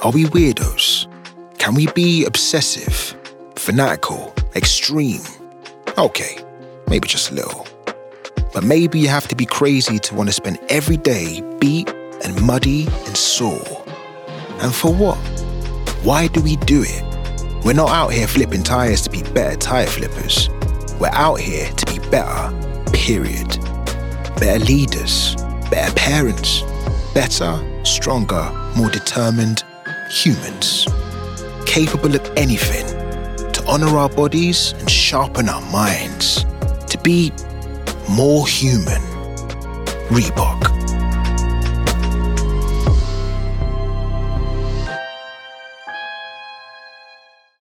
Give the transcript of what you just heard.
Are we weirdos? Can we be obsessive, fanatical, extreme? Okay, maybe just a little. But maybe you have to be crazy to want to spend every day beat and muddy and sore. And for what? Why do we do it? We're not out here flipping tires to be better tire flippers. We're out here to be better, period. Better leaders, better parents, better, stronger, more determined humans. Capable of anything, to honor our bodies and sharpen our minds, to be more human. Reebok.